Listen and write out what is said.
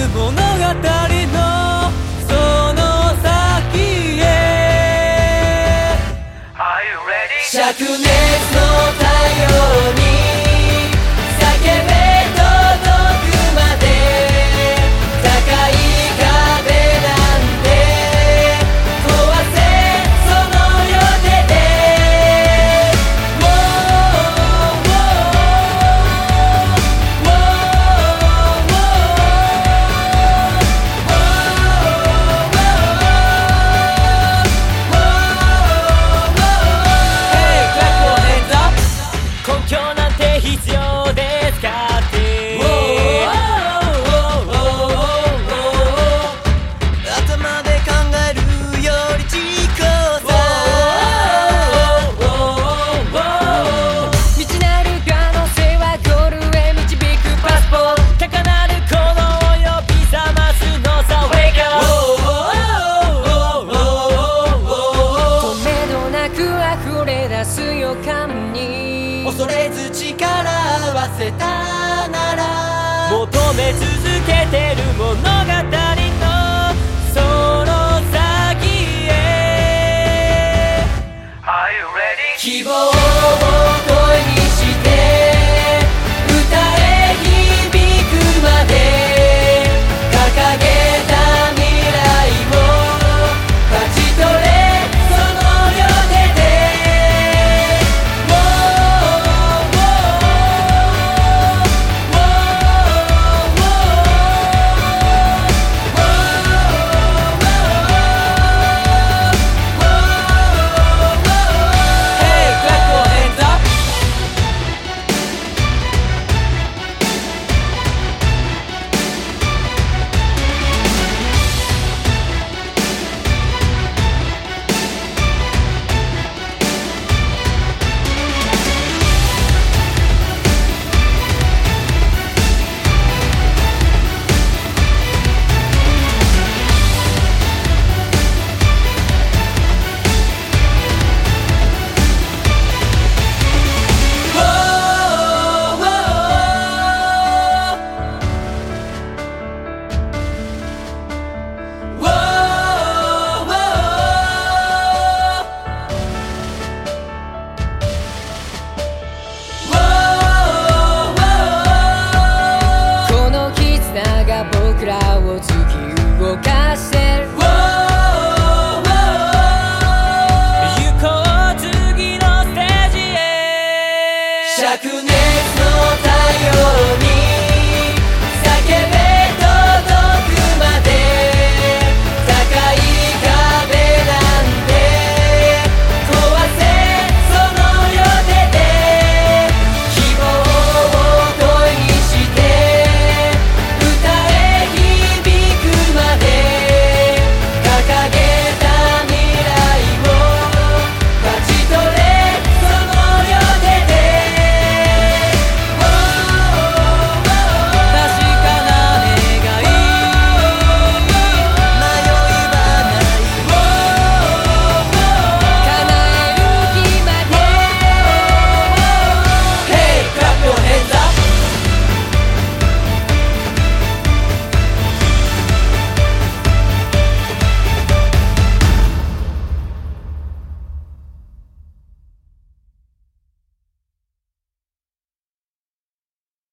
物語のその先へ灼熱の太陽に叫べ届くまで高い壁なんて壊せその両手で根拠なんて必要ですかって頭で考えるより自己さ未知なる可能性はゴールへ導くパスポート高鳴る鼓動を呼び覚ますのさ Wake up 止めどなく溢れ出す予感に恐れず力合わせたなら求め続けてる物語のその先へ希望を声にして歌え響くまで掲げた未来を勝ち取れその両手で僕らを突き動かして